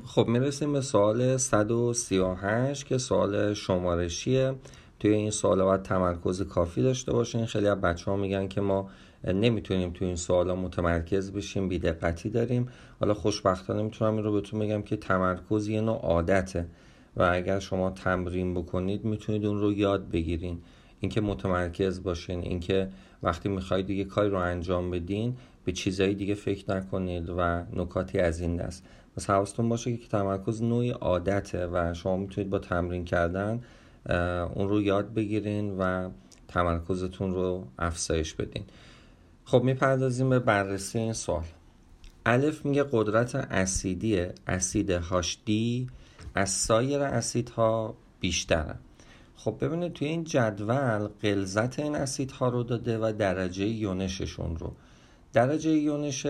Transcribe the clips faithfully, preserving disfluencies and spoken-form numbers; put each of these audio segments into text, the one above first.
خب میرسیم به سوال صد و سی و هشت که سوال شمارشیه. توی این سوال باید تمرکز کافی داشته باشین. خیلی از بچه ها میگن که ما نمیتونیم توی این سوالا متمرکز بشیم، بی‌دقتی داریم. حالا خوشبختانه میتونم این رو بهتون بگم که تمرکز یه نوع عادته و اگر شما تمرین بکنید میتونید اون رو یاد بگیرین. اینکه متمرکز باشین، اینکه وقتی میخواید یه کاری رو انجام بدین به چیزایی دیگه فکر نکنید و نکاتی از این دست. پس حواستون باشه که تمرکز نوعی عادته و شما میتونید با تمرین کردن اون رو یاد بگیرین و تمرکزتون رو افزایش بدین. خب میپردازیم به بررسی این سوال. الف میگه قدرت اسیدی اسید هاش دی از سایر اسیدها بیشتره. خب ببینید توی این جدول غلظت این اسیدها رو داده و درجه یونششون رو. درجه یونش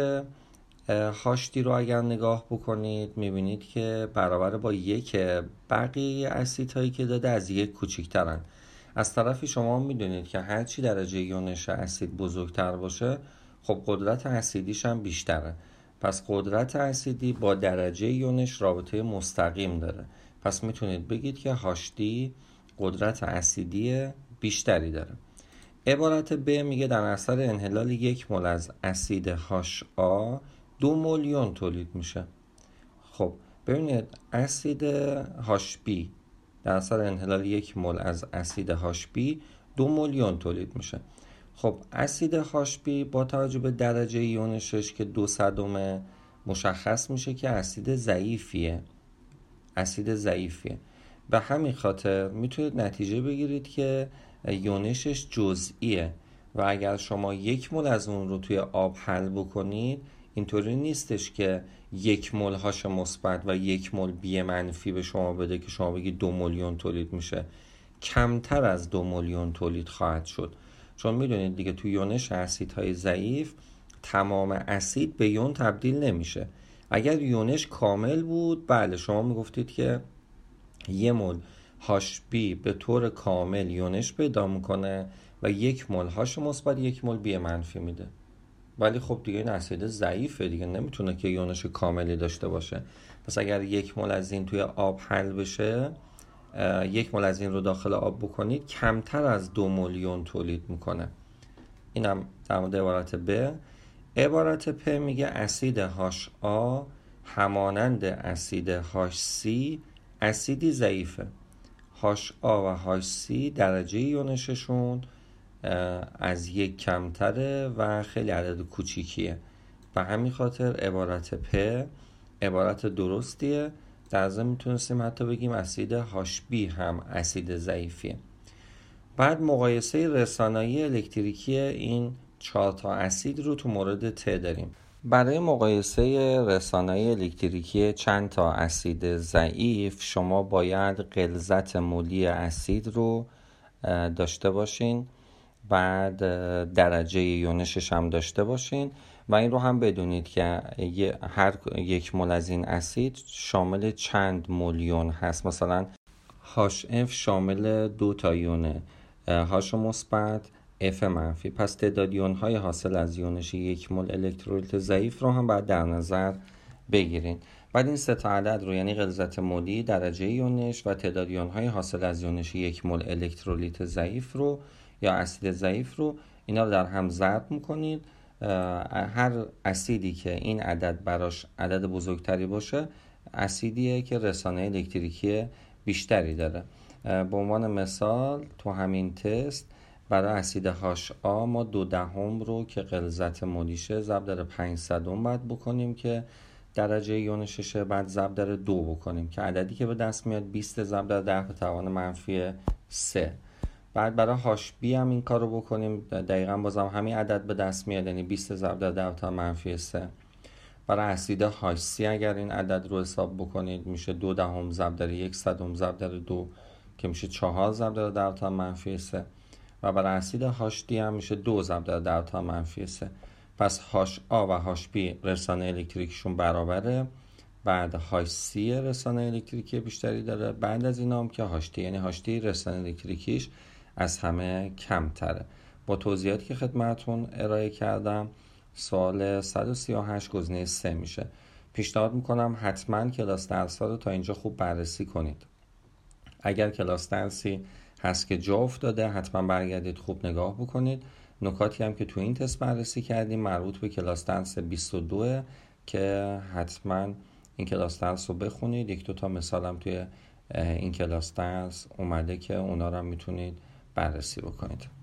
هاش دی رو اگر نگاه بکنید میبینید که برابر با یک، بقیه اسیدهایی که داده از یک کوچیک‌ترن. از طرفی شما میدونید که هرچی درجه یونش اسید بزرگتر باشه خب قدرت اسیدیش هم بیشتره. پس قدرت اسیدی با درجه یونش رابطه مستقیم داره. پس میتونید بگید که هاش دی قدرت اسیدی بیشتری داره. عبارت ب میگه در اثر انحلال یک مول از اسید هاش آ دو مول یون تولید میشه. خب ببینید اسید هاش بی در اثر انحلال یک مول از اسید هاش بی دو مول یون تولید میشه. خب اسید هاش بی با توجه به درجه یونشش که دو صدم مشخص میشه که اسید ضعیفیه. اسید ضعیفیه. به همین خاطر میتونید نتیجه بگیرید که یونشش جزئیه و اگر شما یک مول از اون رو توی آب حل بکنید اینطوری نیستش که یک مول هاش مثبت و یک مول بی منفی به شما بده که شما بگید دو میلیون تولید میشه. کمتر از دو میلیون تولید خواهد شد، چون میدونید دیگه توی یونش اسیدهای ضعیف تمام اسید به یون تبدیل نمیشه. اگر یونش کامل بود بله شما میگفتید که یه مول هاش بی به طور کامل یونش پیدا میکنه و یک مول هاش مثبت یک مول بی منفی میده. ولی خب دیگه این اسید ضعیفه دیگه نمیتونه که یونش کاملی داشته باشه. پس اگر یک مول از این توی آب حل بشه، یک مول از این رو داخل آب بکنید کمتر از دو میلیون تولید میکنه. اینم در مورد عبارت ب. عبارت پ میگه اسید هاش آ همانند اسید هاش سی اسیدی ضعیفه. هاش آ و هاش سی درجه یونششون از یک کمتره و خیلی عدد کوچیکیه. به همین خاطر عبارت پ عبارت درستیه. در ضمن میتونستیم حتی بگیم اسید هاش بی هم اسید ضعیفیه. بعد مقایسه رسانایی الکتریکی این چهار تا اسید رو تو مورد ت داریم. برای مقایسه رسانایی الکتریکی چند تا اسید ضعیف شما باید غلظت مولی اسید رو داشته باشین، بعد درجه یونشش هم داشته باشین و این رو هم بدونید که هر یک مول از این اسید شامل چند مول یون هست. مثلا هاش اف شامل دو تا یونه، هاش مثبت اف منفی. پس تعداد یون های حاصل از یونش یک مول الکترولیت ضعیف رو هم باید در نظر بگیرین. بعد این سه تا عدد رو یعنی غلظت مولی، درجه یونش و تعداد یون های حاصل از یونش یک مول الکترولیت ضعیف رو یا اسید ضعیف رو اینا رو در هم ضرب میکنید. هر اسیدی که این عدد براش عدد بزرگتری باشه اسیدیه که رسانه الکتریکی بیشتری داره. به عنوان مثال تو همین تست برای اسید هاش آ ما دو دهم رو که غلظت مولیشه ضرب در پانصد باید بکنیم که درجه یونششه، بعد ضرب در دو بکنیم که عددی که به دست میاد بیست ضرب در ده به توان منفی سه. بعد برای هاش بی هم این کار رو بکنیم، دقیقاً بازم همین عدد به دست میاد یعنی بیست ضرب در ده به توان منفی سه. برای اسید هاش سی اگر این عدد رو حساب بکنید میشه دو دهم ضرب در یک صدم ضرب در دو که میشه چهار ضرب در ده به توان منفی سه و برای اسید هاش دی هم میشه دو ضرب در ده به توان منفی سه. پس هاش آ و هاش بی رسانه الکتریکشون برابره. بعد هاش سی رسانه الکتریکی بیشتری داره، بعد از اینا هم که هاش دی، یعنی هاش دی رسانه الکتریکیش از همه کمتره. با توضیحاتی که خدمتتون ارائه کردم سوال صد و سی و هشت گزینه سه میشه. پیشنهاد میکنم حتما کلاس درس ها رو تا اینجا خوب بررسی کنید. اگر کلاس درسی هست که جا افتاده حتما برگردید خوب نگاه بکنید. نکاتی هم که تو این تست بررسی کردیم مربوط به کلاس درس بیست و دو که حتما این کلاس درس رو بخونید. یک دو تا مثال هم توی این کلاس درس اومده که اونا رو هم میتونید بررسی بکنید.